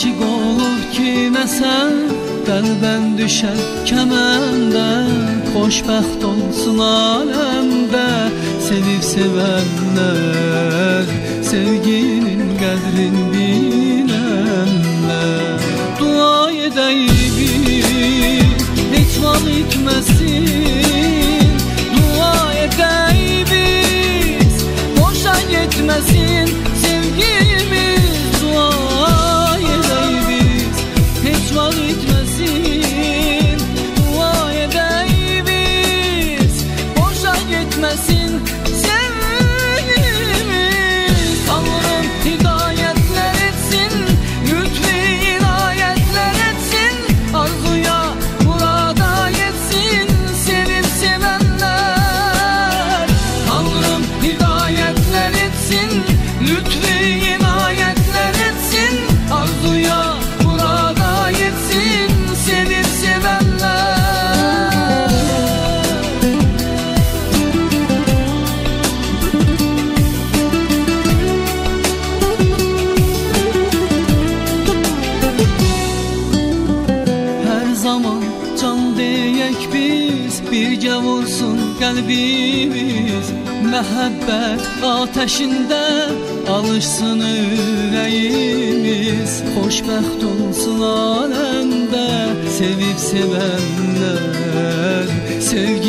aşık olur kimesen, qəlbən düşər kəməndə. Xoşbəxt olsun aləmdə sevib sevənlər, sevginin qədrin bilənlər. Dua edəyik biz, heç vaxt itməsin. Dua edəyik biz, boşa getməsin sevgimiz. Dua edəyik biz, heç vaxt itməsin. Dua edəyik biz, boşa getməsin sevgimiz. Tanrım hidayətlər etsin, lütfi inayətlər etsin. Arzuya murada yetsin sevib sevənlər. Tanrım hidayətlər etsin, lütfi inayətlər etsin. Arzuya murada yetsin sevib sevənlər. Hər zaman can deyək biz, birgə vursun qəlbimiz. Məhəbbət ateşində alışsın ürəyimiz. Xoşbəxt olsun aləmdə sevib sevənlər, sevgi